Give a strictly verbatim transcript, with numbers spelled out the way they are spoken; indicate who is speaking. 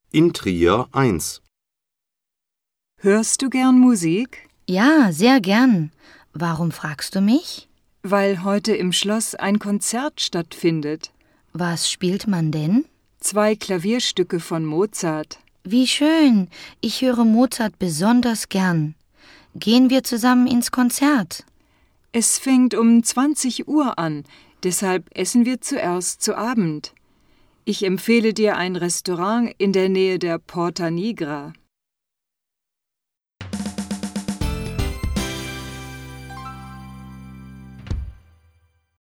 Speaker 1: In Trier eins.
Speaker 2: Hörst du gern Musik?
Speaker 3: Ja, sehr gern. Warum fragst du mich?
Speaker 2: Weil heute im Schloss ein Konzert stattfindet.
Speaker 3: Was spielt man denn?
Speaker 2: Zwei Klavierstücke von Mozart.
Speaker 3: Wie schön. Ich höre Mozart besonders gern. Gehen wir zusammen ins Konzert?
Speaker 2: Es fängt um zwanzig Uhr an, deshalb essen wir zuerst zu Abend. Ich empfehle dir ein Restaurant in der Nähe der Porta Nigra.